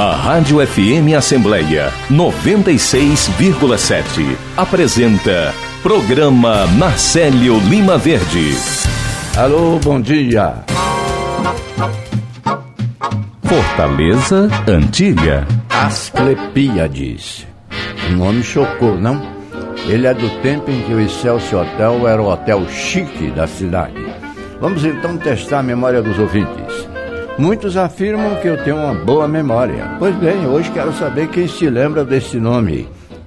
A Rádio FM Assembleia 96,7 apresenta Programa Marcélio Lima Verde. Alô, bom dia. Fortaleza Antiga. Asclepíades. O nome chocou, não? Ele é do tempo em que o Excelsior Hotel era o hotel chique da cidade. Vamos então testar a memória dos ouvintes. Muitos afirmam que eu tenho uma boa memória. Pois bem, hoje quero saber quem se lembra desse nome,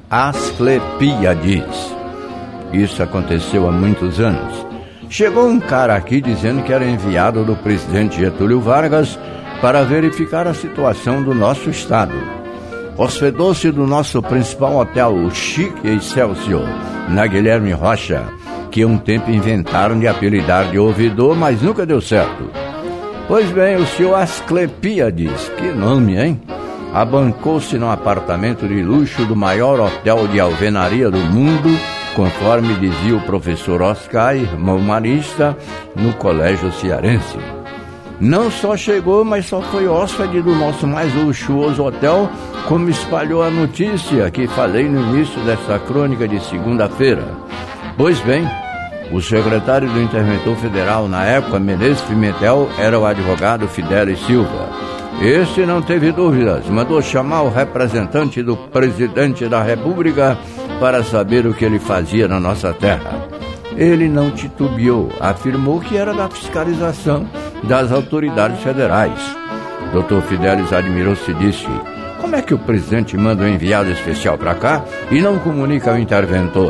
Asclepíades. Isso aconteceu há muitos anos. Chegou um cara aqui dizendo que era enviado do presidente Getúlio Vargas para verificar a situação do nosso estado. Hospedou-se do nosso principal hotel, o Chique Excelsior, na Guilherme Rocha, que um tempo inventaram de apelidar de ouvidor, mas nunca deu certo. Pois bem, o senhor Asclepíades, que nome, hein? Abancou-se num apartamento de luxo do maior hotel de alvenaria do mundo, conforme dizia o professor Oscar, irmão marista, no colégio cearense. Não só chegou, mas só foi hóspede do nosso mais luxuoso hotel, como espalhou a notícia que falei no início desta crônica de segunda-feira. Pois bem, o secretário do Interventor Federal na época, Menezes Pimentel, era o advogado Fidelis Silva. Este não teve dúvidas, mandou chamar o representante do presidente da República para saber o que ele fazia na nossa terra. Ele não titubeou, afirmou que era da fiscalização das autoridades federais. Dr. Fidelis admirou-se e disse: como é que o presidente manda um enviado especial para cá e não comunica ao interventor?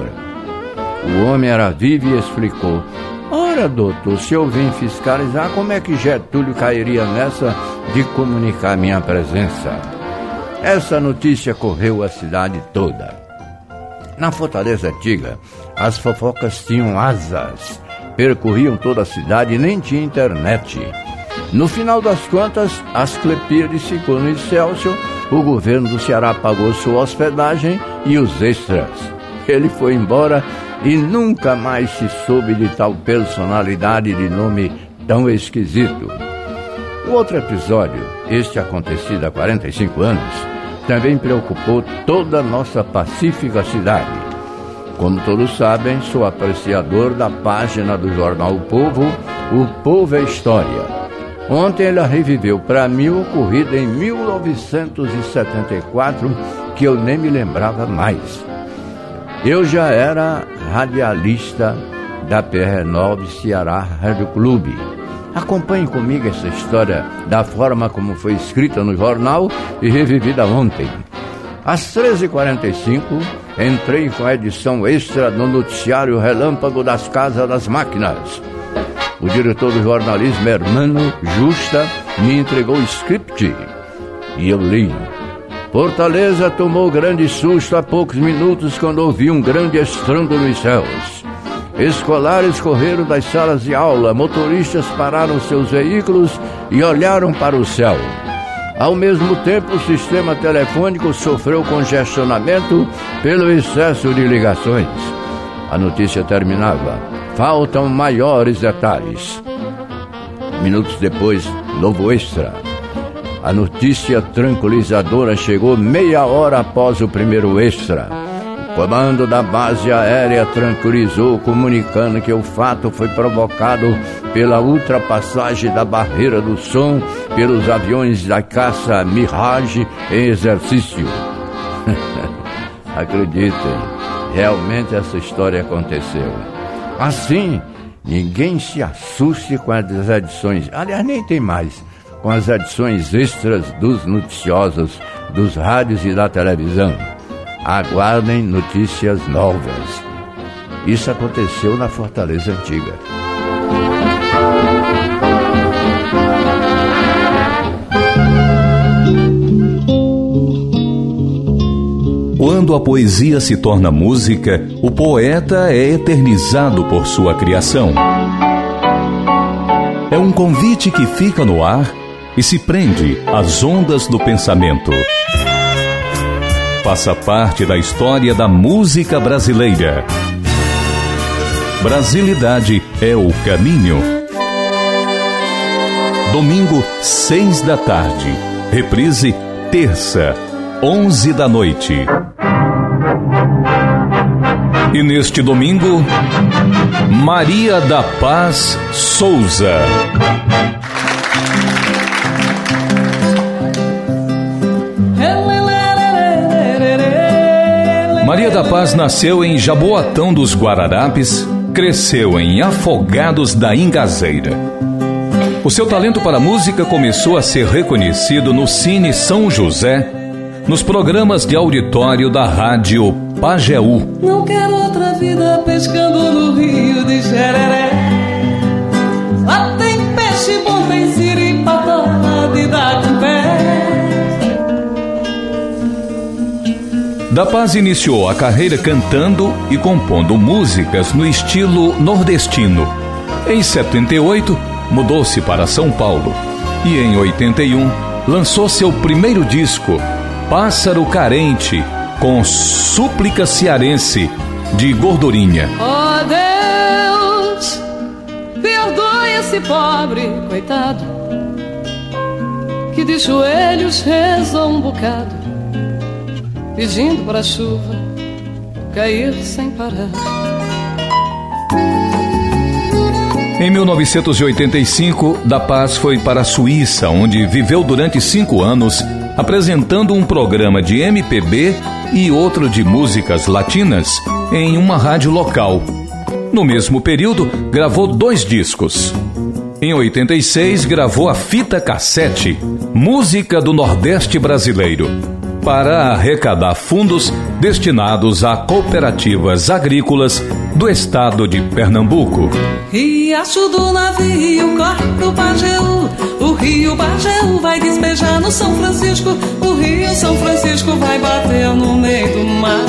O homem era vivo e explicou: ora, doutor, se eu vim fiscalizar, como é que Getúlio cairia nessa de comunicar minha presença? Essa notícia correu a cidade toda. Na Fortaleza Antiga, as fofocas tinham asas, percorriam toda a cidade e nem tinha internet. No final das contas, Asclepíades ficou no Excelsior, o governo do Ceará pagou sua hospedagem e os extras. Ele foi embora e nunca mais se soube de tal personalidade de nome tão esquisito. O outro episódio, este acontecido há 45 anos, também preocupou toda a nossa pacífica cidade. Como todos sabem, sou apreciador da página do jornal O Povo é História. Ontem ela reviveu para mim o ocorrido em 1974, que eu nem me lembrava mais. Eu já era radialista da PR9 Ceará Rádio Clube. Acompanhe comigo essa história da forma como foi escrita no jornal e revivida ontem. Às 13h45, entrei com a edição extra no noticiário Relâmpago das Casas das Máquinas. O diretor do jornalismo, Hermano Justa, me entregou o script e eu li. Fortaleza tomou grande susto há poucos minutos quando ouviu um grande estrondo nos céus. Escolares correram das salas de aula, motoristas pararam seus veículos e olharam para o céu. Ao mesmo tempo, o sistema telefônico sofreu congestionamento pelo excesso de ligações. A notícia terminava: faltam maiores detalhes. Minutos depois, novo extra. A notícia tranquilizadora chegou meia hora após o primeiro extra. O comando da base aérea tranquilizou, comunicando que o fato foi provocado pela ultrapassagem da barreira do som pelos aviões da caça Mirage em exercício. Acreditem, realmente essa história aconteceu. Assim, ninguém se assuste com as edições, aliás, nem tem mais, com as edições extras dos noticiosos, dos rádios e da televisão. Aguardem notícias novas. Isso aconteceu na Fortaleza Antiga. Quando a poesia se torna música, o poeta é eternizado por sua criação. É um convite que fica no ar e se prende às ondas do pensamento. Faça parte da história da música brasileira. Brasilidade é o caminho. Domingo, 6 da tarde. Reprise, terça, 11 da noite. E neste domingo, Maria da Paz Souza. Maria da Paz nasceu em Jaboatão dos Guararapes, cresceu em Afogados da Ingazeira. O seu talento para a música começou a ser reconhecido no Cine São José, nos programas de auditório da rádio Pajeú. Não quero outra vida pescando no rio de Xereré. Lá tem peixe bom, tem siri, patada e dá com pé. Da Paz iniciou a carreira cantando e compondo músicas no estilo nordestino. Em 78, mudou-se para São Paulo e em 81 lançou seu primeiro disco, Pássaro Carente, com Súplica Cearense, de Gordurinha. Oh Deus, perdoe esse pobre coitado que de joelhos reza um bocado, pedindo para a chuva cair sem parar. Em 1985, Da Paz foi para a Suíça, onde viveu durante 5 anos, apresentando um programa de MPB e outro de músicas latinas em uma rádio local. No mesmo período, gravou 2 discos. Em 86, gravou a fita cassete Música do Nordeste Brasileiro, para arrecadar fundos destinados a cooperativas agrícolas do estado de Pernambuco. Riacho do navio corre pro Pajeú, o rio Pajeú vai despejar no São Francisco, o rio São Francisco vai bater no meio do mar.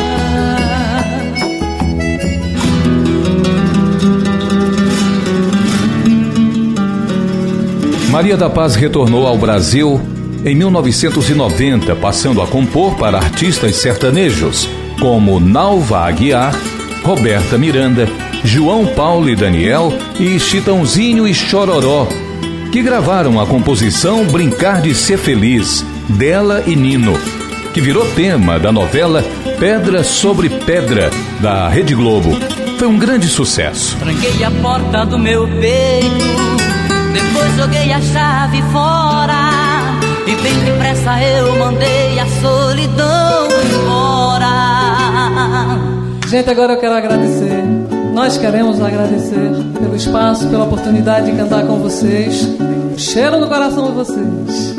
Maria da Paz retornou ao Brasil em 1990, passando a compor para artistas sertanejos, como Nalva Aguiar, Roberta Miranda, João Paulo e Daniel e Chitãozinho e Chororó, que gravaram a composição Brincar de Ser Feliz, dela e Nino, que virou tema da novela Pedra sobre Pedra, da Rede Globo. Foi um grande sucesso. Tranquei a porta do meu peito, depois joguei a chave fora, e bem depressa eu mandei a solidão embora. Gente, agora eu quero agradecer. Nós queremos agradecer pelo espaço, pela oportunidade de cantar com vocês. Um cheiro no coração de vocês.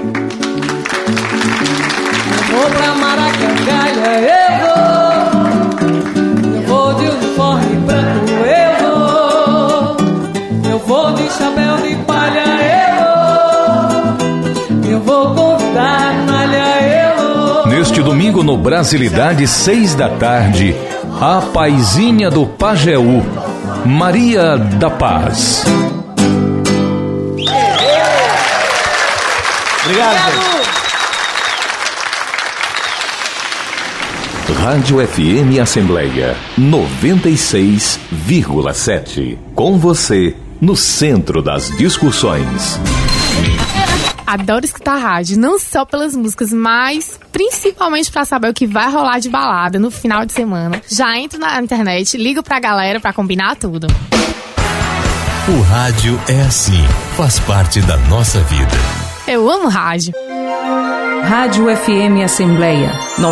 Eu vou pra Maracangalha, eu vou de uniforme branco, eu vou de chapéu de palha, eu vou convidar malha, Neste domingo no Brasilidade, 6 da tarde, a paizinha do Pajeú, Maria da Paz. Obrigado. Rádio FM Assembleia 96,7. Com você, no centro das discussões. Adoro escutar rádio, não só pelas músicas, mas principalmente pra saber o que vai rolar de balada no final de semana. Já entro na internet, ligo pra galera pra combinar tudo. O rádio é assim, faz parte da nossa vida. Eu amo rádio. Rádio FM Assembleia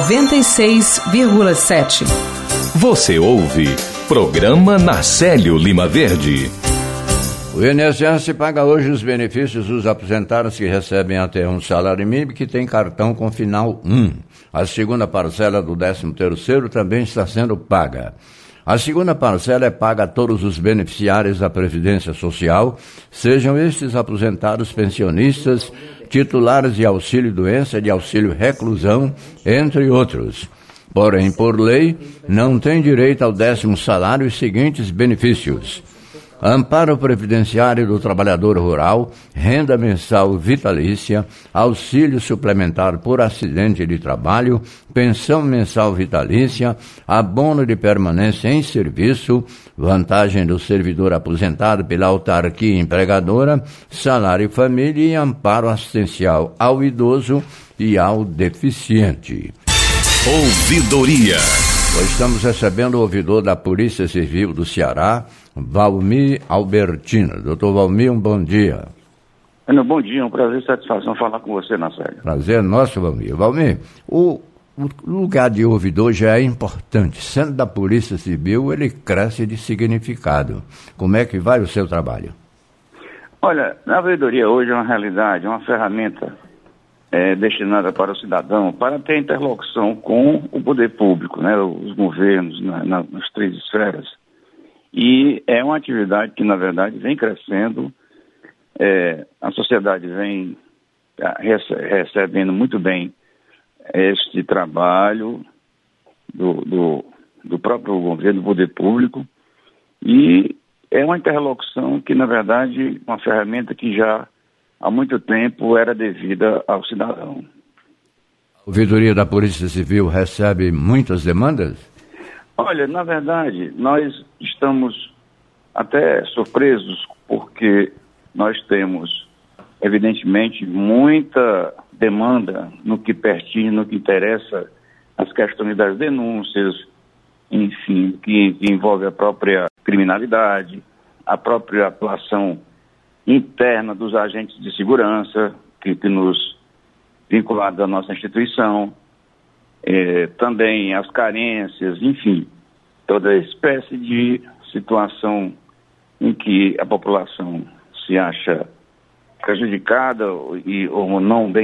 96,7. Você ouve Programa Narcélio Lima Verde. O INSS paga hoje os benefícios dos aposentados que recebem até um salário mínimo que tem cartão com final 1. A segunda parcela do 13º também está sendo paga. A segunda parcela é paga a todos os beneficiários da Previdência Social, sejam estes aposentados, pensionistas, titulares de auxílio-doença, de auxílio-reclusão, entre outros. Porém, por lei, não tem direito ao 10º salário e seguintes benefícios: amparo previdenciário do trabalhador rural, renda mensal vitalícia, auxílio suplementar por acidente de trabalho, pensão mensal vitalícia, abono de permanência em serviço, vantagem do servidor aposentado pela autarquia empregadora, salário família e amparo assistencial ao idoso e ao deficiente. Ouvidoria. Hoje estamos recebendo o ouvidor da Polícia Civil do Ceará, Valmir Albertino. Doutor Valmir, um bom dia. Bom dia, é um prazer e satisfação falar com você, Nassélio. Prazer nosso, Valmir. Valmir, o lugar de ouvidor já é importante. Sendo da Polícia Civil, ele cresce de significado. Como é que vai o seu trabalho? Olha, a ouvidoria hoje é uma realidade, uma ferramenta destinada para o cidadão, para ter interlocução com o poder público, né, os governos nas 3 esferas. E é uma atividade que, na verdade, vem crescendo. A sociedade vem recebendo muito bem este trabalho do próprio governo, do poder público, e é uma interlocução que, na verdade, uma ferramenta que já há muito tempo era devida ao cidadão. A ouvidoria da Polícia Civil recebe muitas demandas? Olha, na verdade, nós estamos até surpresos porque nós temos, evidentemente, muita demanda no que pertine, no que interessa as questões das denúncias, enfim, que envolve a própria criminalidade, a própria atuação interna dos agentes de segurança, que nos vinculados à nossa instituição, também as carências, enfim, toda espécie de situação em que a população se acha prejudicada ou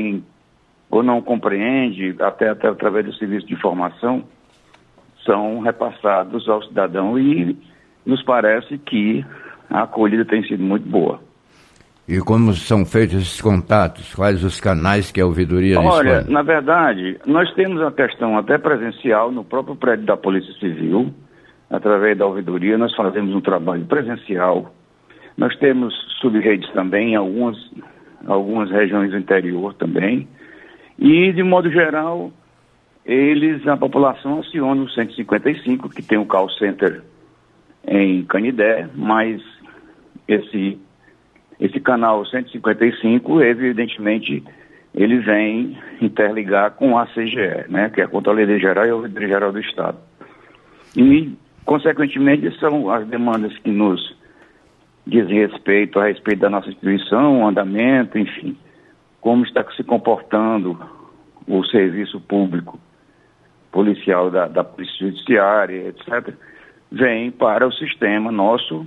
não compreende, até através do serviço de informação, são repassados ao cidadão e nos parece que a acolhida tem sido muito boa. E como são feitos esses contatos? Quais os canais que a ouvidoria dispõe? Olha, na verdade, nós temos a questão até presencial no próprio prédio da Polícia Civil. Através da ouvidoria, nós fazemos um trabalho presencial. Nós temos sub-redes também em algumas regiões do interior também. E, de modo geral, a população aciona o 155, que tem um call center em Canidé, mas esse canal 155, evidentemente, ele vem interligar com a CGE, né, que é a Controladoria Geral e a Ouvidoria Geral do Estado. E, consequentemente, são as demandas que nos dizem respeito da nossa instituição, o andamento, enfim, como está se comportando o serviço público policial da Polícia Judiciária, etc., vem para o sistema nosso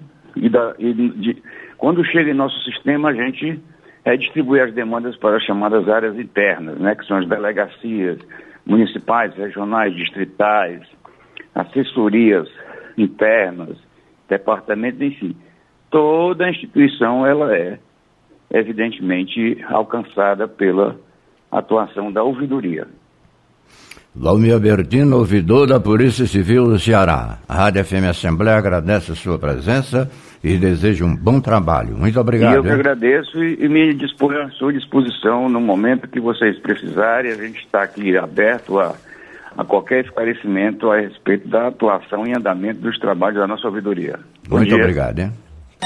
quando chega em nosso sistema, a gente distribui as demandas para as chamadas áreas internas, né, que são as delegacias municipais, regionais, distritais, assessorias internas, departamentos, enfim. Toda a instituição, ela é, evidentemente, alcançada pela atuação da ouvidoria. Valmir Albertino, ouvidor da Polícia Civil do Ceará. A Rádio FM Assembleia agradece a sua presença e deseja um bom trabalho. Muito obrigado. E eu que agradeço e me disponho à sua disposição no momento que vocês precisarem. A gente está aqui aberto a qualquer esclarecimento a respeito da atuação e andamento dos trabalhos da nossa ouvidoria. Muito obrigado, hein?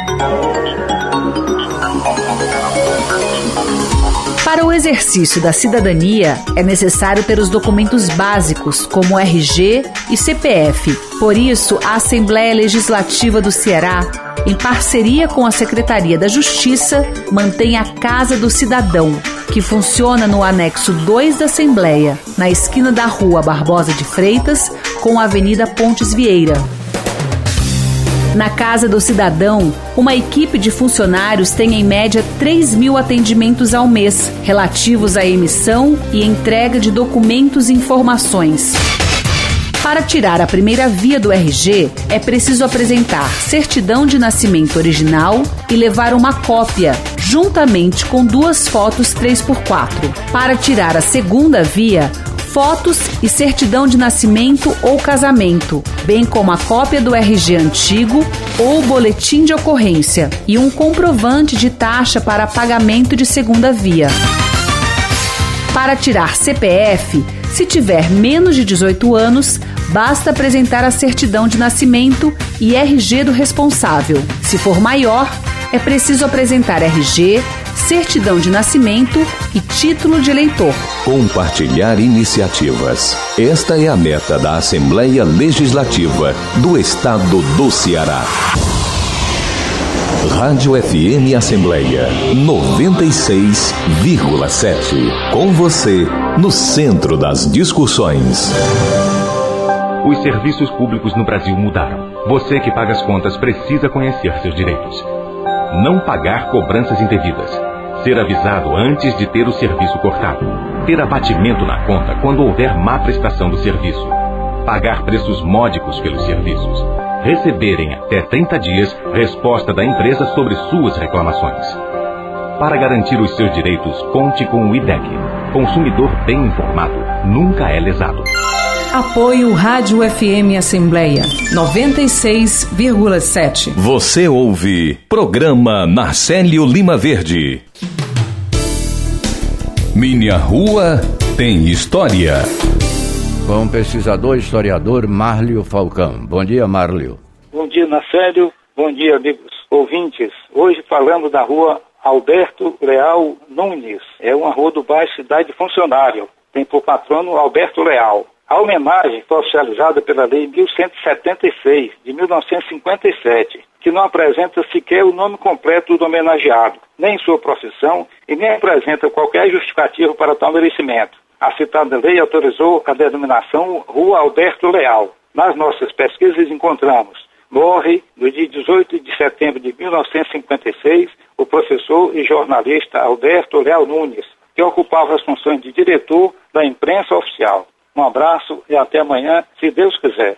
Para o exercício da cidadania, é necessário ter os documentos básicos, como RG e CPF. Por isso, a Assembleia Legislativa do Ceará, em parceria com a Secretaria da Justiça, mantém a Casa do Cidadão, que funciona no anexo 2 da Assembleia, na esquina da Rua Barbosa de Freitas, com a Avenida Pontes Vieira. Na Casa do Cidadão, uma equipe de funcionários tem em média 3.000 atendimentos ao mês, relativos à emissão e entrega de documentos e informações. Para tirar a primeira via do RG, é preciso apresentar certidão de nascimento original e levar uma cópia, juntamente com 2 fotos 3x4. Para tirar a segunda via, fotos e certidão de nascimento ou casamento, bem como a cópia do RG antigo ou boletim de ocorrência e um comprovante de taxa para pagamento de segunda via. Para tirar CPF, se tiver menos de 18 anos, basta apresentar a certidão de nascimento e RG do responsável. Se for maior, é preciso apresentar RG, certidão de nascimento e título de eleitor. Compartilhar iniciativas. Esta é a meta da Assembleia Legislativa do Estado do Ceará. Rádio FM Assembleia 96,7. Com você, no centro das discussões. Os serviços públicos no Brasil mudaram. Você que paga as contas precisa conhecer seus direitos. Não pagar cobranças indevidas. Ser avisado antes de ter o serviço cortado. Ter abatimento na conta quando houver má prestação do serviço. Pagar preços módicos pelos serviços. Receber em até 30 dias resposta da empresa sobre suas reclamações. Para garantir os seus direitos, conte com o IDEC. Consumidor bem informado nunca é lesado. Apoio Rádio FM Assembleia 96,7. Você ouve Programa Narcélio Lima Verde. Minha Rua Tem História. Com o pesquisador e historiador Márlio Falcão. Bom dia, Márlio. Bom dia, Narcélio. Bom dia, amigos ouvintes. Hoje falando da rua Alberto Leal Nunes. É uma rua do bairro Cidade Funcionário. Tem por patrono Alberto Leal. A homenagem foi oficializada pela Lei 1176, de 1957, que não apresenta sequer o nome completo do homenageado, nem sua profissão e nem apresenta qualquer justificativo para tal merecimento. A citada lei autorizou a denominação Rua Alberto Leal. Nas nossas pesquisas encontramos: morre, no dia 18 de setembro de 1956, o professor e jornalista Alberto Leal Nunes, que ocupava as funções de diretor da imprensa oficial. Um abraço e até amanhã, se Deus quiser.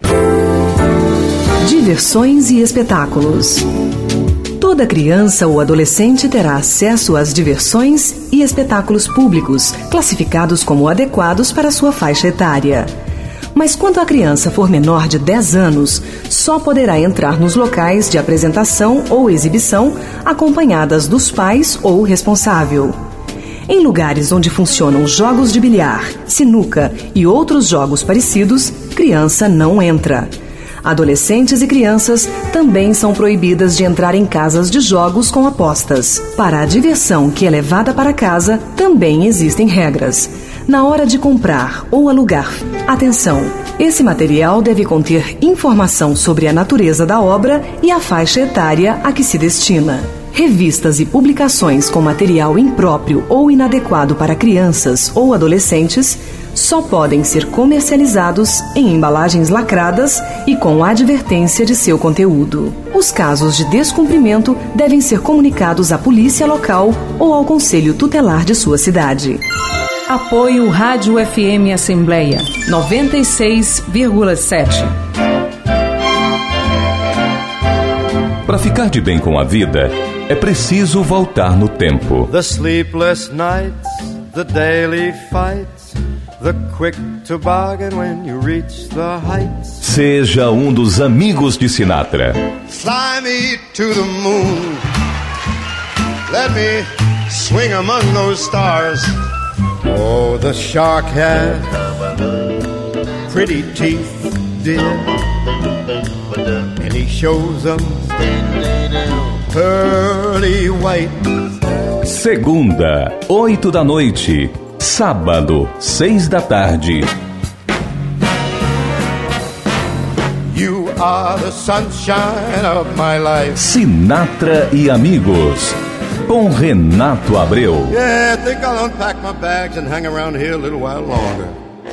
Diversões e espetáculos. Toda criança ou adolescente terá acesso às diversões e espetáculos públicos, classificados como adequados para sua faixa etária. Mas quando a criança for menor de 10 anos, só poderá entrar nos locais de apresentação ou exibição acompanhadas dos pais ou responsável. Em lugares onde funcionam jogos de bilhar, sinuca e outros jogos parecidos, criança não entra. Adolescentes e crianças também são proibidas de entrar em casas de jogos com apostas. Para a diversão que é levada para casa, também existem regras. Na hora de comprar ou alugar, atenção! Esse material deve conter informação sobre a natureza da obra e a faixa etária a que se destina. Revistas e publicações com material impróprio ou inadequado para crianças ou adolescentes só podem ser comercializados em embalagens lacradas e com advertência de seu conteúdo. Os casos de descumprimento devem ser comunicados à polícia local ou ao conselho tutelar de sua cidade. Apoio Rádio FM Assembleia 96,7. Para ficar de bem com a vida, é preciso voltar no tempo. The sleepless nights, the daily fights, the quick to bargain when you reach the heights. Seja um dos amigos de Sinatra. Fly me to the moon. Let me swing among those stars. Oh, the shark had pretty teeth, dear, and he shows them pearly white. Segunda, 8 da noite. Sábado, 6 da tarde. You are the sunshine of my life. Sinatra e Amigos, com Renato Abreu. Yeah, I think I'll unpack my bags and hang around here a little while longer.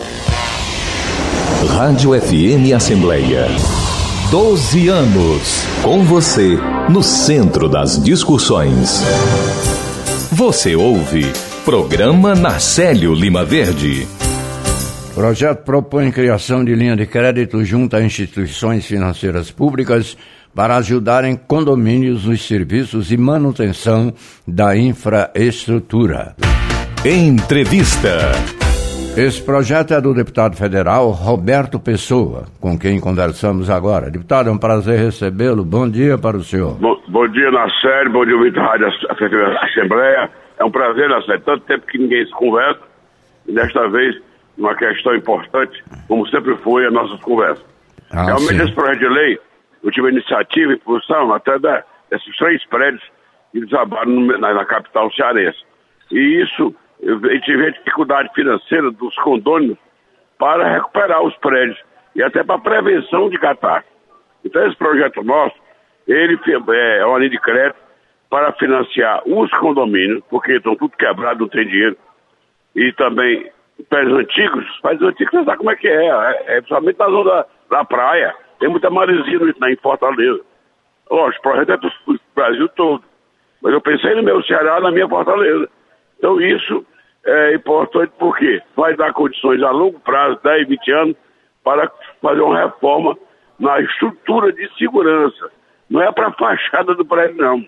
Rádio FM Assembleia. 12 anos, com você, no centro das discussões. Você ouve Programa Narcélio Lima Verde. O projeto propõe criação de linha de crédito junto a instituições financeiras públicas para ajudarem condomínios nos serviços e manutenção da infraestrutura. Entrevista. Esse projeto é do deputado federal Roberto Pessoa, com quem conversamos agora. Deputado, é um prazer recebê-lo. Bom dia para o senhor. Bom dia, Narcélio. Bom dia, ouvinte da Rádio Assembleia. É um prazer, Narcélio. Tanto tempo que ninguém se conversa. E desta vez, uma questão importante, como sempre foi as nossas conversas. Realmente, esse projeto de lei, eu tive a iniciativa e impulsão até desses 3 prédios que desabaram na capital cearense. E isso a gente vê a dificuldade financeira dos condôminos para recuperar os prédios e até para prevenção de catástrofe. Então esse projeto nosso, ele é uma linha de crédito para financiar os condomínios, porque estão tudo quebrados, não tem dinheiro, e também prédios antigos, você sabe como é que é principalmente na zona da praia, tem muita maresia em Fortaleza. Lógico, o projeto é do Brasil todo, mas eu pensei no meu Ceará, na minha Fortaleza. Então isso é importante porque vai dar condições a longo prazo, 10, 20 anos, para fazer uma reforma na estrutura de segurança. Não é para a fachada do prédio, não.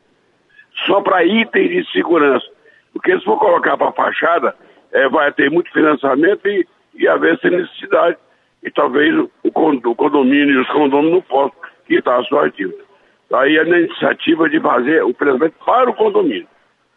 Só para itens de segurança. Porque se for colocar para a fachada, vai ter muito financiamento e haver essa necessidade. E talvez o condomínio e os condôminos não possam quitar a sua dívida. Daí a iniciativa de fazer o financiamento para o condomínio.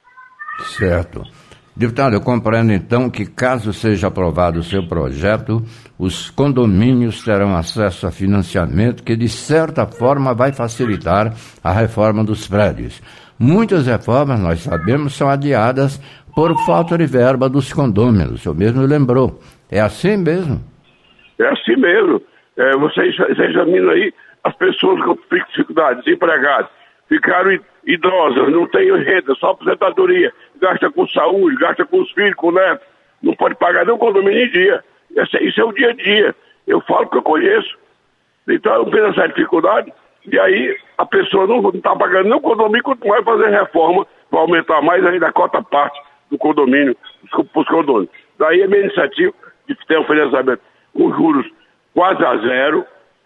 Certo. Deputado, eu compreendo então que caso seja aprovado o seu projeto, os condomínios terão acesso a financiamento que de certa forma vai facilitar a reforma dos prédios. Muitas reformas, nós sabemos, são adiadas por falta de verba dos condôminos. O senhor mesmo lembrou. É assim mesmo? É assim mesmo. Você examina aí as pessoas com dificuldades, desempregadas, ficaram idosas, não têm renda, só aposentadoria, gasta com saúde, gasta com os filhos, com o neto, não pode pagar nem o condomínio em dia. Isso é o dia a dia. Eu falo porque eu conheço. Então, eu penso nessa dificuldade, e aí a pessoa não está pagando nem o condomínio, quanto mais fazer reforma para aumentar mais ainda a cota parte do condomínio, para os condôminos. Daí a minha iniciativa de ter um financiamento com juros quase a zero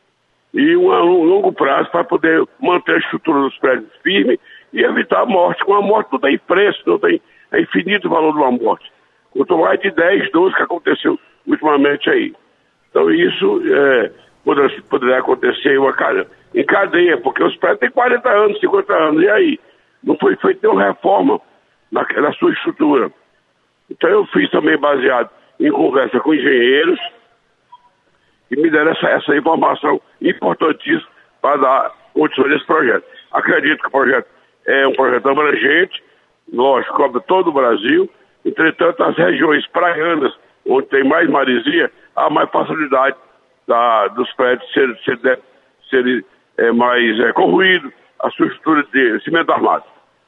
e um longo prazo para poder manter a estrutura dos prédios firme e evitar a morte. Com a morte não tem preço, é infinito o valor de uma morte. Quanto mais de 10, 12 que aconteceu ultimamente aí. Então isso poderia acontecer em cadeia, porque os prédios têm 40 anos, 50 anos, e aí? Não foi feita uma reforma na sua estrutura. Então eu fiz também baseado em conversa com engenheiros que me deram essa informação importantíssima para dar condições desse projeto. Acredito que o projeto é um projeto abrangente, lógico, cobre todo o Brasil, entretanto as regiões praianas, onde tem mais maresia, há mais facilidade dos prédios serem mais corroídos, a sua estrutura de cimento armado.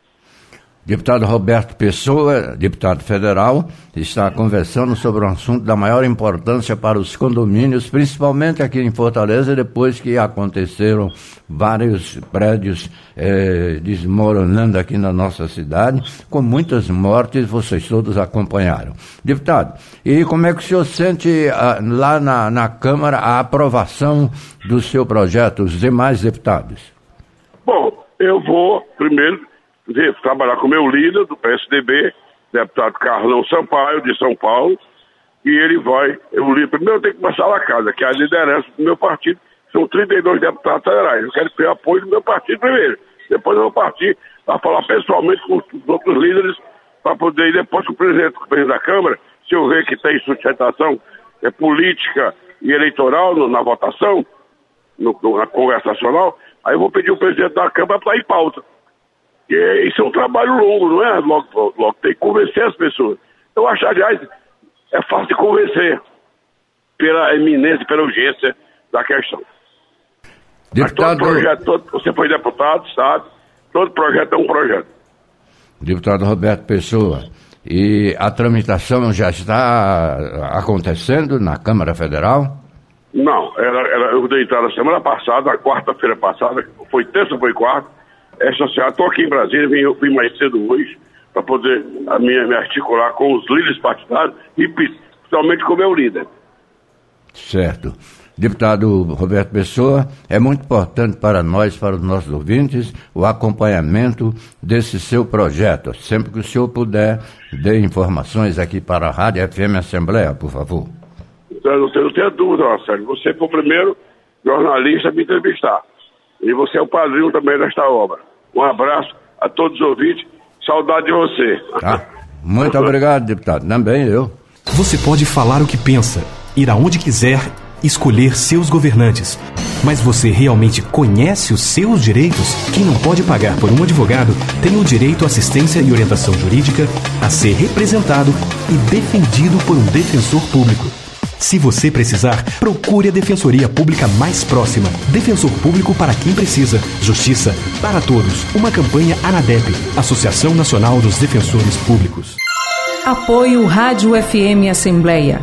Deputado Roberto Pessoa, deputado federal, está conversando sobre um assunto da maior importância para os condomínios, principalmente aqui em Fortaleza, depois que aconteceram vários prédios desmoronando aqui na nossa cidade, com muitas mortes, vocês todos acompanharam. Deputado, e como é que o senhor sente lá na Câmara a aprovação do seu projeto, os demais deputados? Bom, eu vou primeiro trabalhar com o meu líder do PSDB, deputado Carlão Sampaio, de São Paulo, e ele vai, primeiro eu tenho que começar lá casa, que é a liderança do meu partido, são 32 deputados federais, eu quero ter apoio do meu partido primeiro, depois eu vou partir para falar pessoalmente com os outros líderes, para poder, depois com o presidente da Câmara, se eu ver que tem sustentação política e eleitoral na votação, na Congresso Nacional, aí eu vou pedir o presidente da Câmara para estar em pauta. E isso é um trabalho longo, não é? Logo tem que convencer as pessoas. Eu acho, aliás, é fácil de convencer pela eminência, pela urgência da questão. Deputado... Mas todo projeto, você foi deputado, sabe? Todo projeto é um projeto. Deputado Roberto Pessoa, e a tramitação já está acontecendo na Câmara Federal? Não, eu dei entrada na semana passada, na quarta-feira passada, foi terça, foi quarta. Essa semana, estou aqui em Brasília, vim mais cedo hoje, para poder me articular com os líderes partidários e principalmente com o meu líder. Certo. Deputado Roberto Pessoa, é muito importante para nós, para os nossos ouvintes, o acompanhamento desse seu projeto. Sempre que o senhor puder, dê informações aqui para a Rádio FM Assembleia, por favor. Eu não tenho dúvida, Marcelo. Você foi o primeiro jornalista a me entrevistar. E você é o padrinho também desta obra. Um abraço a todos os ouvintes. Saudade de você. Muito obrigado, deputado. Também eu. Você pode falar o que pensa, ir aonde quiser, escolher seus governantes. Mas você realmente conhece os seus direitos? Quem não pode pagar por um advogado tem o direito à assistência e orientação jurídica, a ser representado e defendido por um defensor público. Se você precisar, procure a Defensoria Pública mais próxima. Defensor Público para quem precisa. Justiça para todos. Uma campanha ANADEP, Associação Nacional dos Defensores Públicos. Apoio Rádio FM Assembleia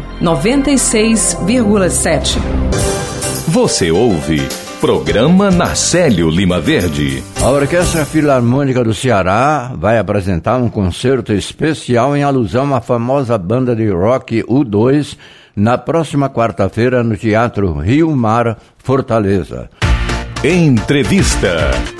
96,7. Você ouve Programa Narcélio Lima Verde. A Orquestra Filarmônica do Ceará vai apresentar um concerto especial em alusão à famosa banda de rock U2 na próxima quarta-feira no Teatro Rio Mar, Fortaleza. Entrevista.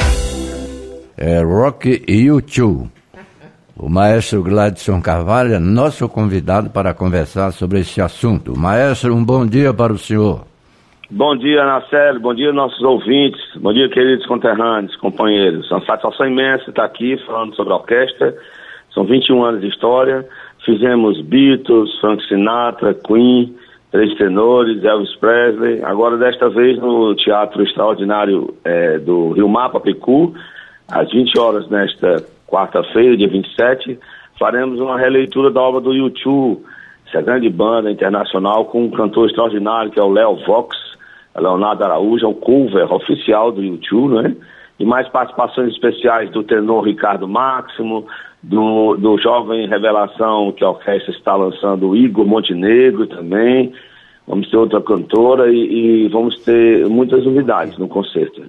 Rock U2. O maestro Gladson Carvalho é nosso convidado para conversar sobre esse assunto. Maestro, um bom dia para o senhor. Bom dia, Narcélio. Bom dia, nossos ouvintes. Bom dia, queridos conterrâneos, companheiros. É uma satisfação imensa estar aqui falando sobre a orquestra. São 21 anos de história. Fizemos Beatles, Frank Sinatra, Queen, Três Tenores, Elvis Presley. Agora, desta vez, no Teatro Extraordinário do Rio Mar, Papicu, às 20 horas nesta quarta-feira, dia 27, faremos uma releitura da obra do U2, essa grande banda internacional, com um cantor extraordinário, que é o Léo Vox, Leonardo Araújo, é o cover oficial do U2, né? E mais participações especiais do tenor Ricardo Máximo, do jovem revelação que a orquestra está lançando, o Igor Montenegro também. Vamos ter outra cantora e vamos ter muitas novidades no concerto.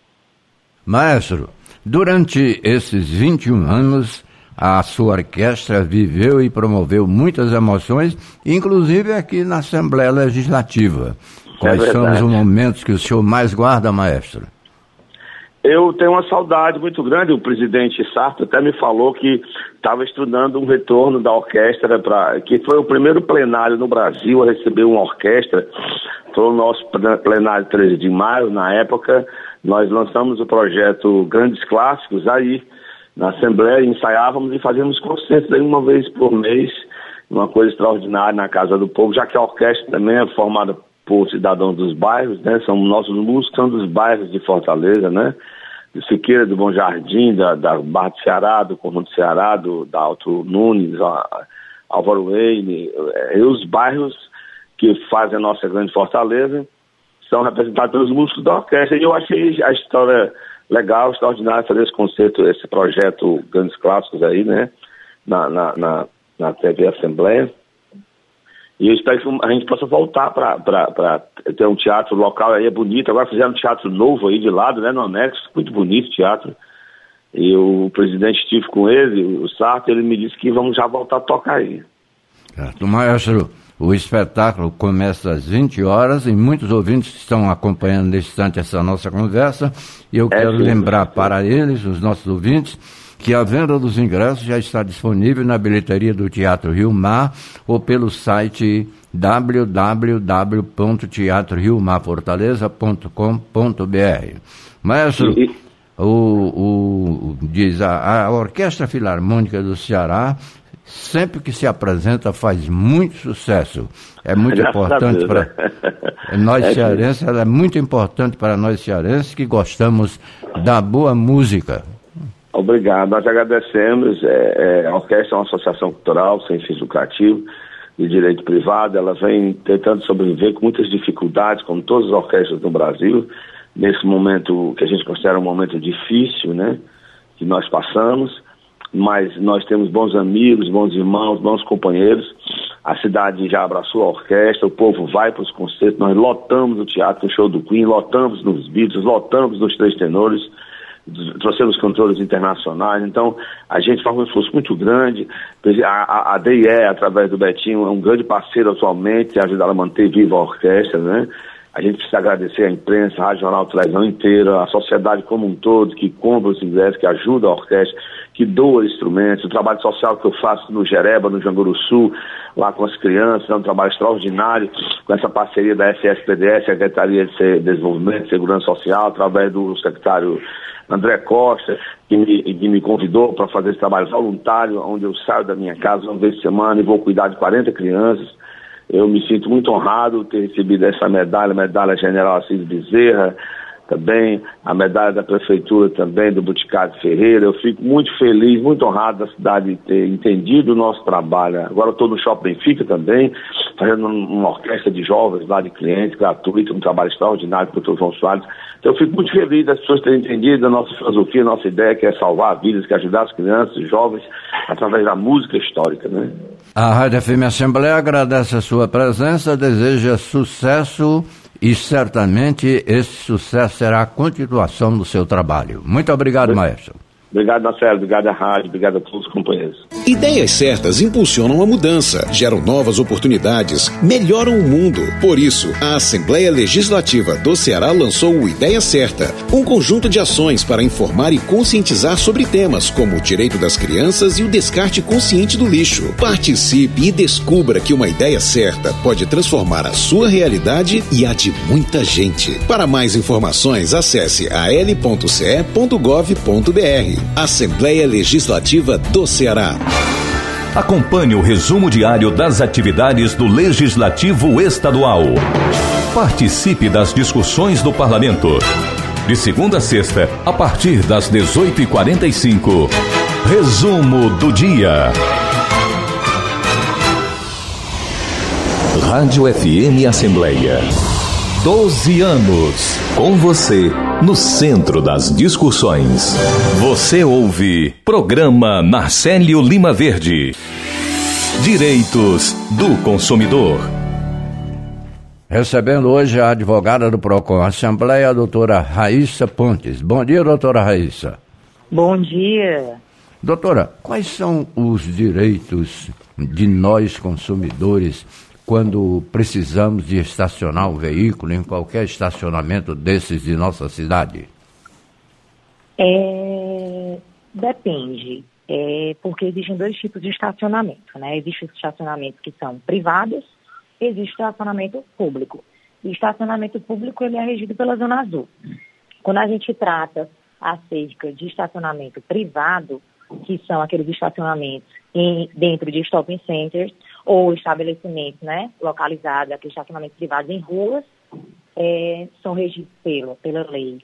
Maestro, durante esses 21 anos, a sua orquestra viveu e promoveu muitas emoções, inclusive aqui na Assembleia Legislativa. Quais são os momentos que o senhor mais guarda, maestro? Eu tenho uma saudade muito grande. O presidente Sarto até me falou que estava estudando um retorno da orquestra, que foi o primeiro plenário no Brasil a receber uma orquestra. Foi o nosso plenário 13 de maio, na época. Nós lançamos o projeto Grandes Clássicos aí na Assembleia, ensaiávamos e fazíamos concertos aí uma vez por mês, uma coisa extraordinária na Casa do Povo, já que a orquestra também é formada por cidadãos dos bairros, né? São nossos músicos, são dos bairros de Fortaleza, né? De Siqueira, do Bom Jardim, da Barra do Ceará, do Conjunto do Ceará, da Alto Nunes, Álvaro Wayne, e os bairros que fazem a nossa grande Fortaleza são representados pelos músicos da orquestra. E eu achei a história legal, extraordinária, fazer esse concerto, esse projeto Grandes Clássicos aí, né? Na TV Assembleia. E eu espero que a gente possa voltar para ter um teatro local aí, é bonito. Agora fizeram um teatro novo aí de lado, né, no anexo, muito bonito o teatro. E o presidente estive com ele, o Sarto, ele me disse que vamos já voltar a tocar aí. Certo. Maestro, o espetáculo começa às 20 horas e muitos ouvintes estão acompanhando nesse instante essa nossa conversa. E eu quero lembrar para eles, os nossos ouvintes, que a venda dos ingressos já está disponível na bilheteria do Teatro Rio Mar ou pelo site www.teatroriomarfortaleza.com.br. Maestro, diz a Orquestra Filarmônica do Ceará, sempre que se apresenta, faz muito sucesso. É muito importante para nós cearenses, ela é muito importante para nós cearenses que gostamos da boa música. Obrigado, nós agradecemos. A orquestra é uma associação cultural sem fins lucrativos, de direito privado. Ela vem tentando sobreviver com muitas dificuldades, como todas as orquestras no Brasil, nesse momento que a gente considera um momento difícil, né, que nós passamos, mas nós temos bons amigos, bons irmãos, bons companheiros. A cidade já abraçou a orquestra, o povo vai para os concertos, nós lotamos o teatro no show do Queen, lotamos nos Beatles, lotamos nos Três Tenores, trouxemos cantores internacionais. Então a gente faz um esforço muito grande. A DIE, através do Betinho, é um grande parceiro atualmente, ajudar a manter viva a orquestra, né? A gente precisa agradecer a imprensa, a Rádio Jornal, a televisão inteira, a sociedade como um todo, que compra os ingressos, que ajuda a orquestra, que doa instrumentos, o trabalho social que eu faço no Jereba, no Janguruçu, lá com as crianças, é um trabalho extraordinário, com essa parceria da SSPDS, Secretaria de Desenvolvimento e Segurança Social, através do secretário André Costa, que me convidou para fazer esse trabalho voluntário, onde eu saio da minha casa uma vez por semana e vou cuidar de 40 crianças. Eu me sinto muito honrado de ter recebido essa medalha, medalha General Assis Bezerra, também a medalha da Prefeitura também, do Boticário Ferreira. Eu fico muito feliz, muito honrado da cidade ter entendido o nosso trabalho. Agora estou no Shopping Benfica também, fazendo uma orquestra de jovens lá de clientes, gratuito, um trabalho extraordinário com o Dr. João Soares. Então eu fico muito feliz das pessoas terem entendido a nossa filosofia, a nossa ideia, que é salvar vidas, que é ajudar as crianças, os jovens, através da música histórica, né? A Rádio FM Assembleia agradece a sua presença, deseja sucesso e certamente esse sucesso será a continuação do seu trabalho. Muito obrigado, maestro. Obrigado, Marcelo. Obrigado à rádio. Obrigado a todos os companheiros. Ideias certas impulsionam a mudança, geram novas oportunidades, melhoram o mundo. Por isso, a Assembleia Legislativa do Ceará lançou o Ideia Certa, um conjunto de ações para informar e conscientizar sobre temas como o direito das crianças e o descarte consciente do lixo. Participe e descubra que uma ideia certa pode transformar a sua realidade e a de muita gente. Para mais informações, acesse al.ce.gov.br. Assembleia Legislativa do Ceará. Acompanhe o resumo diário das atividades do Legislativo Estadual. Participe das discussões do Parlamento. De segunda a sexta, a partir das 18h45. Resumo do dia. Rádio FM Assembleia. 12 anos. Com você, no centro das discussões. Você ouve Programa Narcélio Lima Verde. Direitos do consumidor. Recebendo hoje a advogada do PROCON Assembleia, a doutora Raíssa Pontes. Bom dia, doutora Raíssa. Bom dia. Doutora, quais são os direitos de nós consumidores quando precisamos de estacionar um veículo em qualquer estacionamento desses de nossa cidade? Depende, porque existem dois tipos de estacionamento, né? Existem os estacionamentos que são privados, existe estacionamento público. E estacionamento público, ele é regido pela Zona Azul. Quando a gente trata acerca de estacionamento privado, que são aqueles estacionamentos dentro de shopping centers, ou estabelecimentos, né, localizados, aqueles estacionamentos privados em ruas, são regidos pela Lei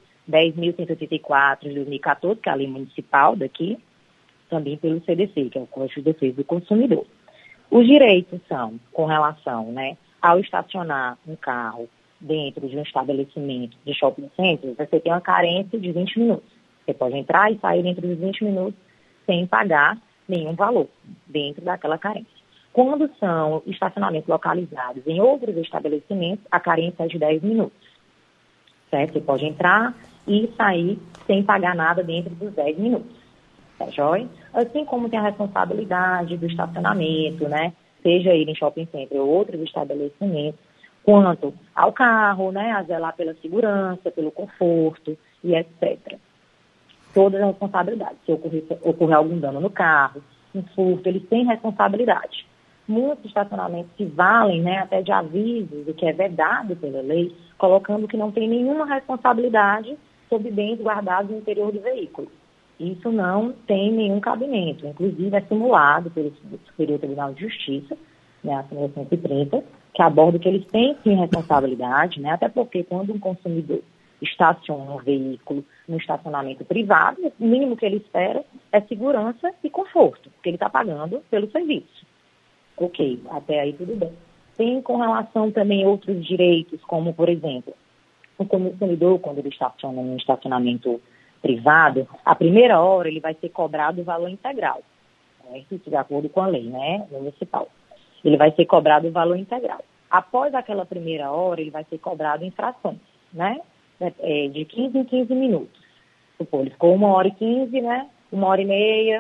10.184 de 2014, que é a lei municipal daqui, também pelo CDC, que é o Código de Defesa do Consumidor. Os direitos são com relação, né, ao estacionar um carro dentro de um estabelecimento de shopping center, você tem uma carência de 20 minutos. Você pode entrar e sair dentro dos 20 minutos sem pagar nenhum valor dentro daquela carência. Quando são estacionamentos localizados em outros estabelecimentos, a carência é de 10 minutos. Certo? Você pode entrar e sair sem pagar nada dentro dos 10 minutos. Tá joia? Assim como tem a responsabilidade do estacionamento, né? Seja ele em shopping center ou outros estabelecimentos, quanto ao carro, né? A zelar pela segurança, pelo conforto e etc. Todas as responsabilidades. Se ocorrer algum dano no carro, um furto, eles têm responsabilidade. Muitos estacionamentos se valem, né, até de avisos, o que é vedado pela lei, colocando que não tem nenhuma responsabilidade sobre bens guardados no interior do veículo. Isso não tem nenhum cabimento. Inclusive, é simulado pelo Superior Tribunal de Justiça, né, a súmula 130, que aborda que eles têm sim responsabilidade, né, até porque quando um consumidor estaciona um veículo no estacionamento privado, o mínimo que ele espera é segurança e conforto, porque ele está pagando pelo serviço. Ok, até aí tudo bem. Tem com relação também a outros direitos, como, por exemplo, o consumidor, quando ele estaciona em um estacionamento privado, a primeira hora ele vai ser cobrado o valor integral, isso de acordo com a lei, né, municipal. Ele vai ser cobrado o valor integral. Após aquela primeira hora, ele vai ser cobrado em frações, né, de 15 em 15 minutos. Supor, ele ficou 1h15, né, 1h30,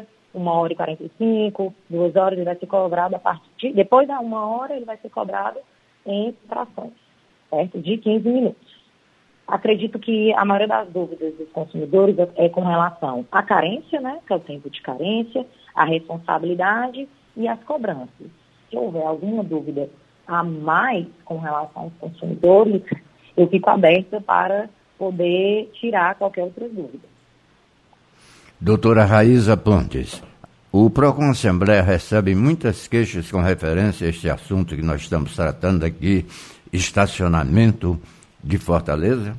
1h45, 2 horas, ele vai ser cobrado a partir... Depois da 1 hora, ele vai ser cobrado em frações, certo? De 15 minutos. Acredito que a maioria das dúvidas dos consumidores é com relação à carência, né? Que é o tempo de carência, a responsabilidade e as cobranças. Se houver alguma dúvida a mais com relação aos consumidores, eu fico aberta para poder tirar qualquer outra dúvida. Doutora Raíssa Pontes, O PROCON Assembleia recebe muitas queixas com referência a este assunto que nós estamos tratando aqui, estacionamento de Fortaleza?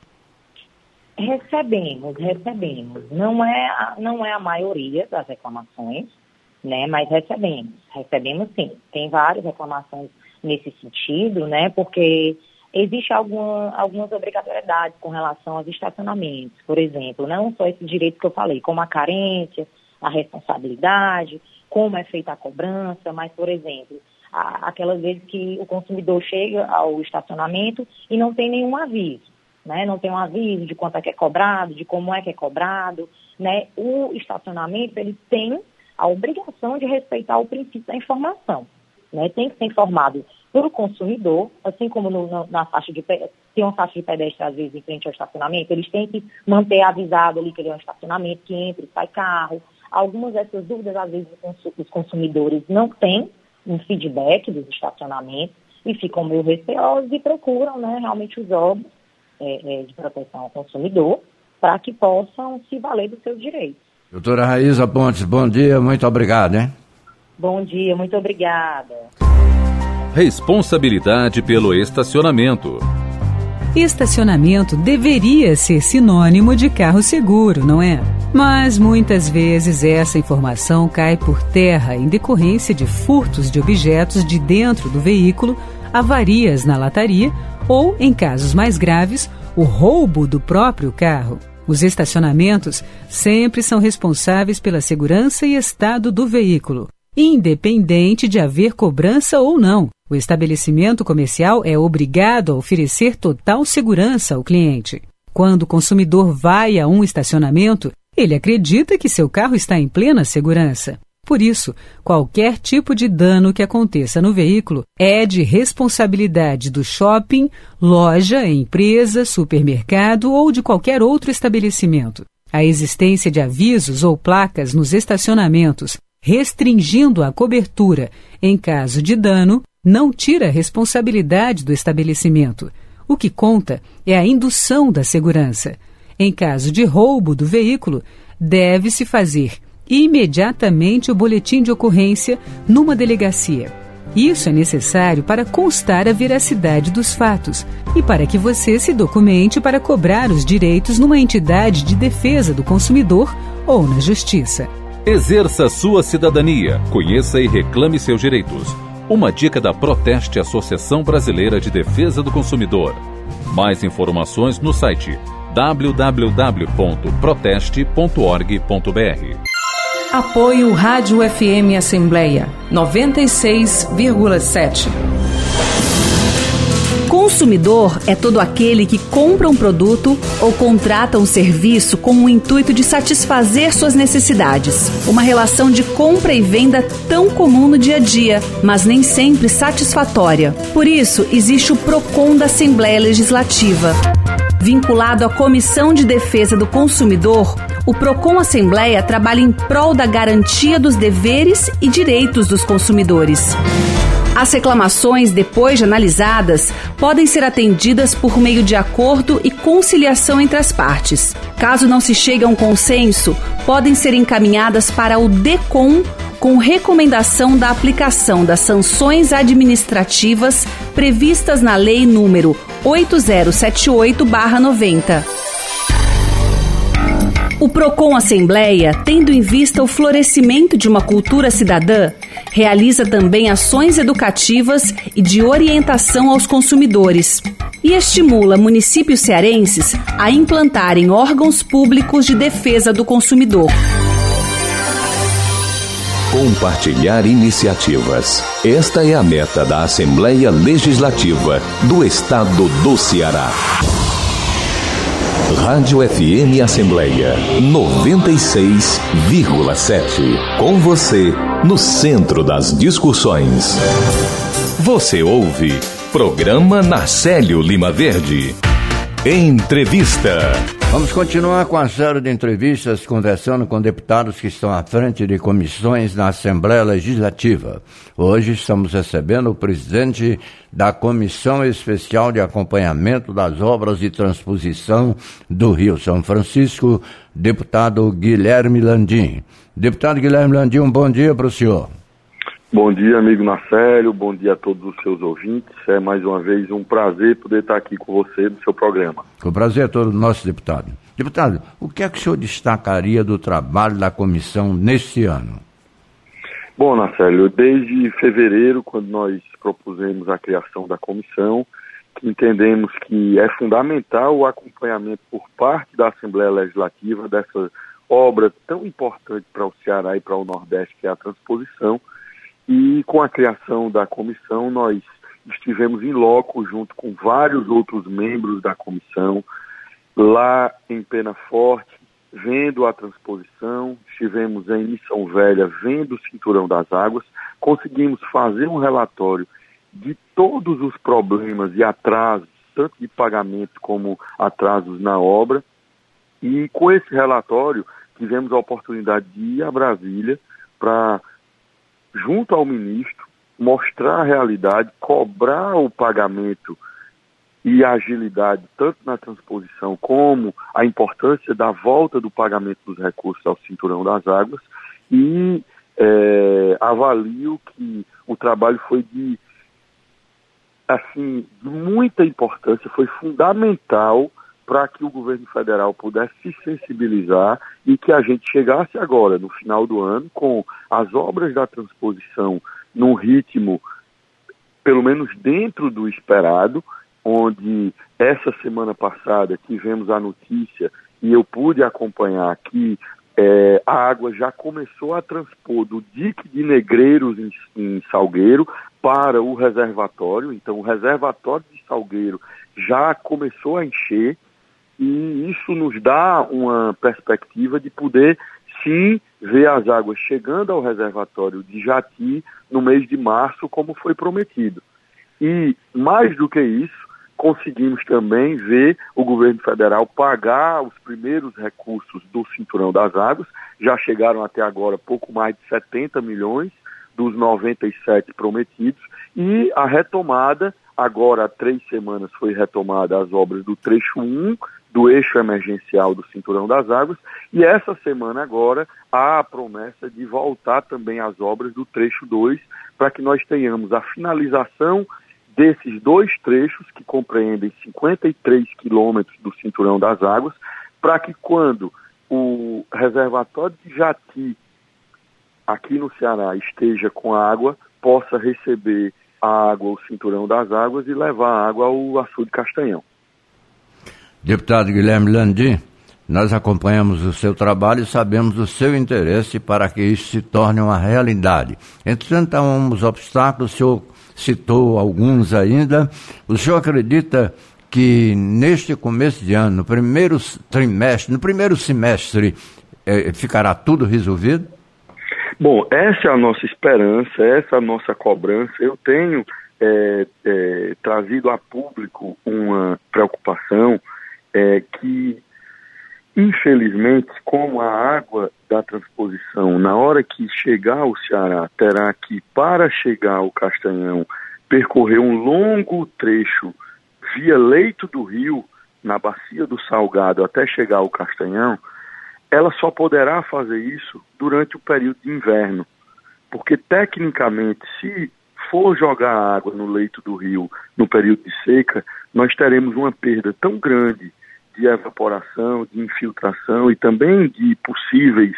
Recebemos. Não é a maioria das reclamações, né? Mas recebemos sim. Tem várias reclamações nesse sentido, né? Porque existe algumas obrigatoriedades com relação aos estacionamentos, por exemplo, não só esse direito que eu falei, como a carência, a responsabilidade, como é feita a cobrança, mas, por exemplo, aquelas vezes que o consumidor chega ao estacionamento e não tem nenhum aviso, né? Não tem um aviso de quanto é que é cobrado, de como é que é cobrado, né? O estacionamento, ele tem a obrigação de respeitar o princípio da informação, né? Tem que ser informado para o consumidor, assim como na faixa de tem uma faixa de pedestre, às vezes, em frente ao estacionamento, eles têm que manter avisado ali que ele é um estacionamento, que entra e sai carro. Algumas dessas dúvidas, às vezes, os consumidores não têm um feedback dos estacionamentos e ficam meio receosos e procuram, né, realmente os órgãos de proteção ao consumidor para que possam se valer dos seus direitos. Doutora Raíza Pontes, bom dia, muito obrigado, hein? Bom dia, muito obrigada. Responsabilidade pelo estacionamento. Estacionamento deveria ser sinônimo de carro seguro, não é? Mas muitas vezes essa informação cai por terra em decorrência de furtos de objetos de dentro do veículo, avarias na lataria ou, em casos mais graves, o roubo do próprio carro. Os estacionamentos sempre são responsáveis pela segurança e estado do veículo, independente de haver cobrança ou não. O estabelecimento comercial é obrigado a oferecer total segurança ao cliente. Quando o consumidor vai a um estacionamento, ele acredita que seu carro está em plena segurança. Por isso, qualquer tipo de dano que aconteça no veículo é de responsabilidade do shopping, loja, empresa, supermercado ou de qualquer outro estabelecimento. A existência de avisos ou placas nos estacionamentos restringindo a cobertura em caso de dano não tira a responsabilidade do estabelecimento. O que conta é a indução da segurança. Em caso de roubo do veículo, deve-se fazer imediatamente o boletim de ocorrência numa delegacia. Isso é necessário para constar a veracidade dos fatos e para que você se documente para cobrar os direitos numa entidade de defesa do consumidor ou na justiça. Exerça sua cidadania, conheça e reclame seus direitos. Uma dica da Proteste, Associação Brasileira de Defesa do Consumidor. Mais informações no site www.proteste.org.br. Apoio Rádio FM Assembleia 96,7. Consumidor é todo aquele que compra um produto ou contrata um serviço com o intuito de satisfazer suas necessidades. Uma relação de compra e venda tão comum no dia a dia, mas nem sempre satisfatória. Por isso, existe o PROCON da Assembleia Legislativa. Vinculado à Comissão de Defesa do Consumidor, o PROCON Assembleia trabalha em prol da garantia dos deveres e direitos dos consumidores. As reclamações, depois de analisadas, podem ser atendidas por meio de acordo e conciliação entre as partes. Caso não se chegue a um consenso, podem ser encaminhadas para o DECOM com recomendação da aplicação das sanções administrativas previstas na Lei número 8078/90. O PROCON Assembleia, tendo em vista o florescimento de uma cultura cidadã, realiza também ações educativas e de orientação aos consumidores e estimula municípios cearenses a implantarem órgãos públicos de defesa do consumidor. Compartilhar iniciativas. Esta é a meta da Assembleia Legislativa do Estado do Ceará. Rádio FM Assembleia 96,7. Com você, no centro das discussões. Você ouve Programa Narcélio Lima Verde. Entrevista. Vamos continuar com a série de entrevistas conversando com deputados que estão à frente de comissões na Assembleia Legislativa. Hoje estamos recebendo o presidente da Comissão Especial de Acompanhamento das Obras de Transposição do Rio São Francisco, deputado Guilherme Landim. Deputado Guilherme Landim, um bom dia para o senhor. Bom dia, amigo Marcelo, bom dia a todos os seus ouvintes. É mais uma vez um prazer poder estar aqui com você no seu programa. O prazer é todo nosso, deputado. Deputado, o que é que o senhor destacaria do trabalho da comissão neste ano? Bom, Marcelo, desde fevereiro, quando nós propusemos a criação da comissão, entendemos que é fundamental o acompanhamento por parte da Assembleia Legislativa dessa obra tão importante para o Ceará e para o Nordeste, que é a transposição. E com a criação da comissão, nós estivemos em loco junto com vários outros membros da comissão, lá em Penaforte, vendo a transposição, estivemos em Missão Velha, vendo o Cinturão das Águas, conseguimos fazer um relatório de todos os problemas e atrasos, tanto de pagamento como atrasos na obra, e com esse relatório tivemos a oportunidade de ir a Brasília para, junto ao ministro, mostrar a realidade, cobrar o pagamento e a agilidade, tanto na transposição como a importância da volta do pagamento dos recursos ao Cinturão das Águas, e avalio que o trabalho foi de muita importância, foi fundamental para que o governo federal pudesse se sensibilizar e que a gente chegasse agora, no final do ano, com as obras da transposição num ritmo, pelo menos dentro do esperado, onde essa semana passada tivemos a notícia, e eu pude acompanhar que a água já começou a transpor do dique de Negreiros em Salgueiro para o reservatório. Então o reservatório de Salgueiro já começou a encher, e isso nos dá uma perspectiva de poder, sim, ver as águas chegando ao reservatório de Jati no mês de março, como foi prometido. E, mais do que isso, conseguimos também ver o governo federal pagar os primeiros recursos do Cinturão das Águas. Já chegaram até agora pouco mais de 70 milhões dos 97 prometidos, e a retomada, agora há 3 semanas foi retomada as obras do trecho 1, do eixo emergencial do Cinturão das Águas, e essa semana agora há a promessa de voltar também as obras do trecho 2, para que nós tenhamos a finalização desses 2 trechos, que compreendem 53 quilômetros do Cinturão das Águas, para que quando o reservatório de Jati, aqui no Ceará, esteja com água, possa receber a água ao Cinturão das Águas e levar a água ao açude Castanhão. Deputado Guilherme Landim, nós acompanhamos o seu trabalho e sabemos do seu interesse para que isso se torne uma realidade. Entretanto, há uns obstáculos, o senhor citou alguns ainda. O senhor acredita que neste começo de ano, no primeiro semestre, ficará tudo resolvido? Bom, essa é a nossa esperança, essa é a nossa cobrança. Eu tenho trazido a público uma preocupação que, infelizmente, como a água da transposição, na hora que chegar ao Ceará, terá que, para chegar ao Castanhão, percorrer um longo trecho via leito do rio, na bacia do Salgado, até chegar ao Castanhão, ela só poderá fazer isso durante o período de inverno. Porque, tecnicamente, se for jogar água no leito do rio no período de seca, nós teremos uma perda tão grande de evaporação, de infiltração e também de possíveis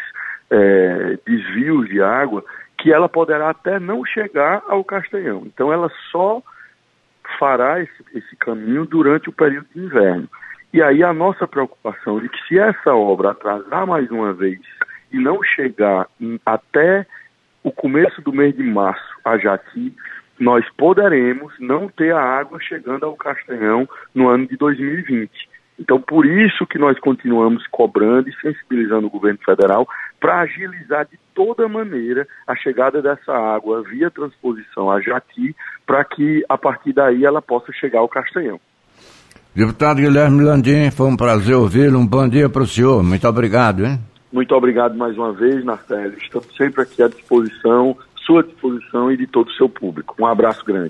desvios de água, que ela poderá até não chegar ao Castanhão. Então ela só fará esse caminho durante o período de inverno. E aí a nossa preocupação de que, se essa obra atrasar mais uma vez e não chegar até o começo do mês de março a Jati, nós poderemos não ter a água chegando ao Castanhão no ano de 2020. Então, por isso que nós continuamos cobrando e sensibilizando o governo federal para agilizar de toda maneira a chegada dessa água via transposição a Jati, para que, a partir daí, ela possa chegar ao Castanhão. Deputado Guilherme Landim, foi um prazer ouvi-lo. Um bom dia para o senhor. Muito obrigado, hein? Muito obrigado mais uma vez, Narcélio. Estamos sempre aqui à disposição, sua disposição e de todo o seu público. Um abraço grande.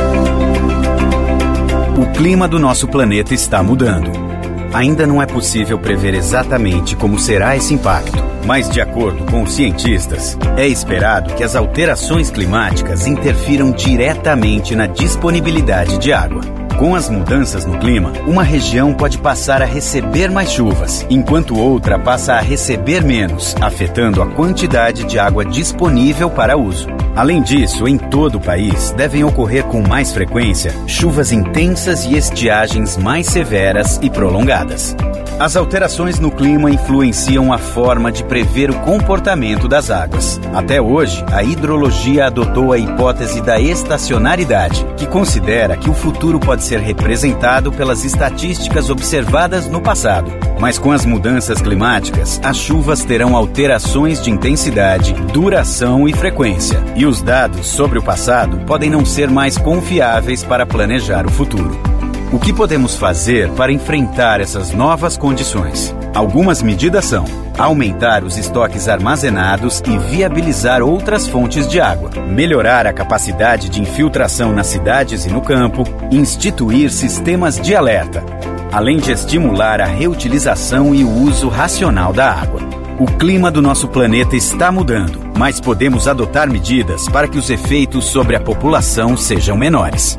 O clima do nosso planeta está mudando. Ainda não é possível prever exatamente como será esse impacto, mas de acordo com os cientistas, é esperado que as alterações climáticas interfiram diretamente na disponibilidade de água. Com as mudanças no clima, uma região pode passar a receber mais chuvas, enquanto outra passa a receber menos, afetando a quantidade de água disponível para uso. Além disso, em todo o país, devem ocorrer com mais frequência chuvas intensas e estiagens mais severas e prolongadas. As alterações no clima influenciam a forma de prever o comportamento das águas. Até hoje, a hidrologia adotou a hipótese da estacionalidade, que considera que o futuro pode ser representado pelas estatísticas observadas no passado. Mas com as mudanças climáticas, as chuvas terão alterações de intensidade, duração e frequência. E os dados sobre o passado podem não ser mais confiáveis para planejar o futuro. O que podemos fazer para enfrentar essas novas condições? Algumas medidas são aumentar os estoques armazenados e viabilizar outras fontes de água, melhorar a capacidade de infiltração nas cidades e no campo, instituir sistemas de alerta, além de estimular a reutilização e o uso racional da água. O clima do nosso planeta está mudando, mas podemos adotar medidas para que os efeitos sobre a população sejam menores.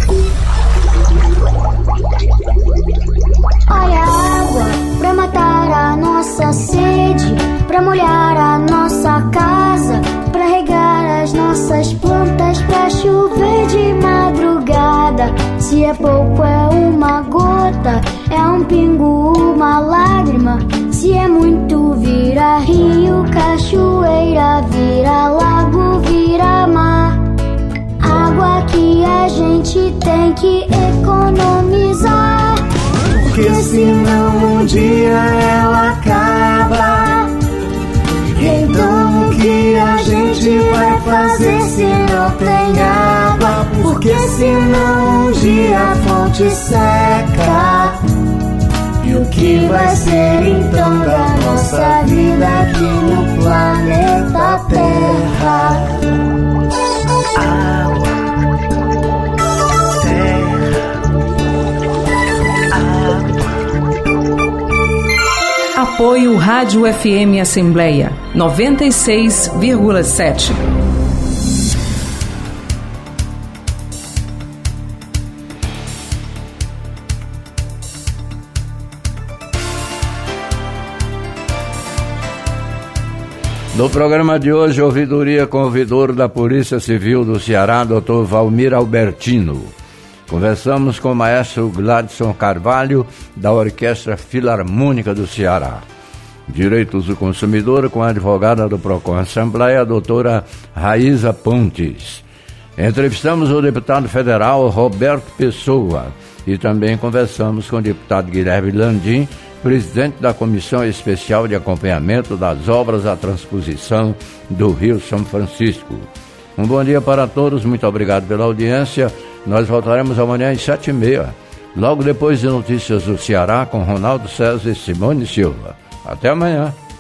Olha a água pra matar a nossa sede, pra molhar a nossa casa, pra regar as nossas plantas, pra chover de madrugada. Se é pouco é uma gota, é um pingo, uma lágrima. Se é muito vira rio, cachoeira, vira lago, vira mar. Água que a gente tem que economizar, porque senão um dia ela acaba. Então o que a gente vai fazer se não tem água? Porque senão um dia a fonte seca. E o que vai ser então da nossa vida aqui no planeta Terra? Água, Apoio Rádio FM Assembleia 96,7. No programa de hoje, ouvidoria com o ouvidor da Polícia Civil do Ceará, Dr. Valmir Albertino. Conversamos com o maestro Gladson Carvalho, da Orquestra Filarmônica do Ceará. Direitos do Consumidor, com a advogada do PROCON Assembleia, a doutora Raíza Pontes. Entrevistamos o deputado federal Roberto Pessoa e também conversamos com o deputado Guilherme Landim, presidente da Comissão Especial de Acompanhamento das Obras da Transposição do Rio São Francisco. Um bom dia para todos, muito obrigado pela audiência. Nós voltaremos amanhã às 7h30, logo depois de Notícias do Ceará, com Ronaldo César e Simone Silva. Até amanhã.